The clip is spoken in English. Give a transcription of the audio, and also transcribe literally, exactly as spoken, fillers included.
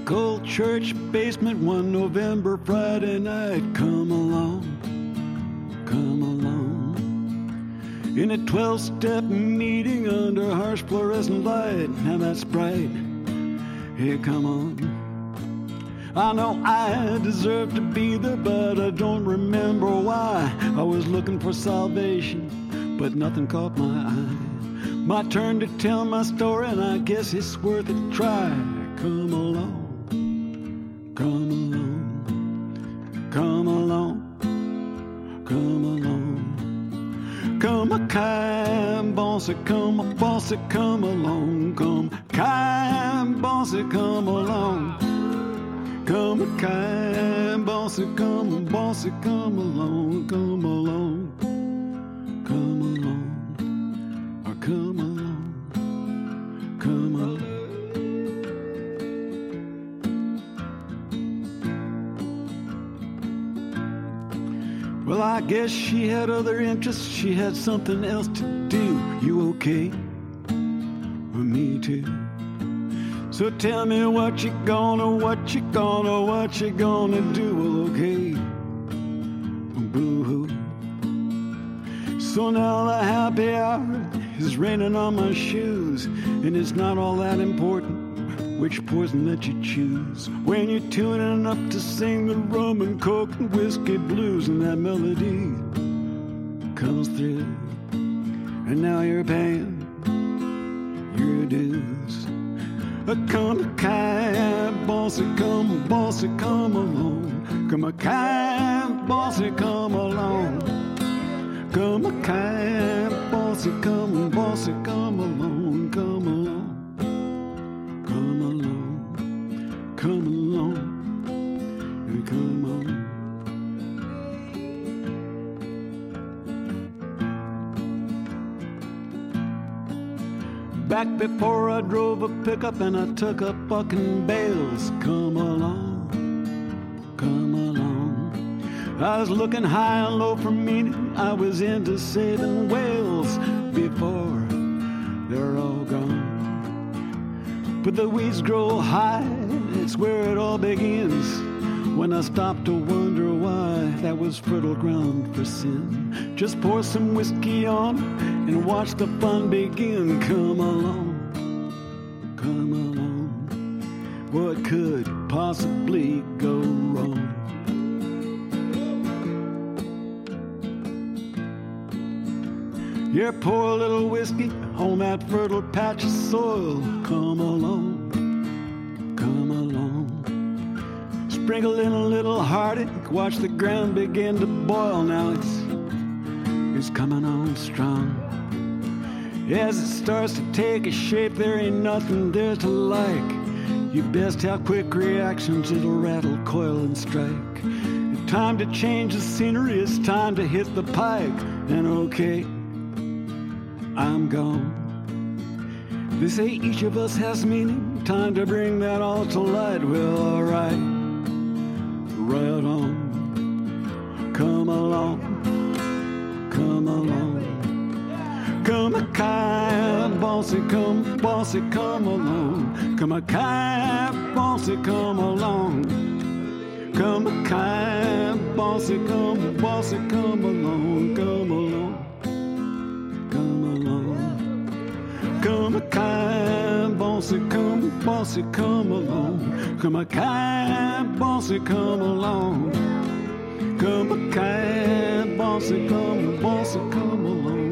cold church basement one November Friday night. Come along, come along. In a twelve-step meeting under harsh fluorescent light. Now that's bright. Hey, come on. I know I deserve to be there, but I don't remember why. I was looking for salvation, but nothing caught my eye. My turn to tell my story, and I guess it's worth a try. Come along, come along, come along, come along. Come a kind bossy, come a bossy, come along. Come kind bossy, come along. Come a kind bossy, come bossy, come along, come along, come along, or come along, come along. Well, I guess she had other interests, she had something else to do. You okay? Well, me too. So tell me what you gonna, what you gonna, what you gonna do. Well, okay, boo-hoo. So now the happy hour is raining on my shoes, and it's not all that important which poison that you choose. When you're tuning up to sing the rum and coke and whiskey blues, and that melody comes through, and now you're paying your dues. Come a kind bossy, come bossy, come along. Come a kind bossy, come along. Come a kind bossy, come bossy, come along. Come along, come along, come along, and come on. Back before I drove a pickup and I took up bucking bales. Come along, come along. I was looking high and low for meaning. I was into saving whales before they're all gone. But the weeds grow high, it's where it all begins. When I stopped to wonder why that was fertile ground for sin. Just pour some whiskey on and watch the fun begin. Come along, come along. What could possibly go wrong? Your poor little whiskey on that fertile patch of soil. Come along, come along. Sprinkle in a little heartache, watch the ground begin to boil. Now it's, it's coming on strong. As it starts to take a shape, there ain't nothing there to like. You best have quick reactions, it'll rattle, coil, and strike. It's time to change the scenery, it's time to hit the pike. And okay, I'm gone. They say each of us has meaning, time to bring that all to light. Well, alright, right on. Come along, come along. Come a kind bossy, come bossy, come along. Come a kind bossy, come along. Come a kind bossy, come bossy, come along, come along. Come along. Come a kind bossy, come bossy, come along. Come a kind bossy, come along. Come a kind bossy, come bossy, come along.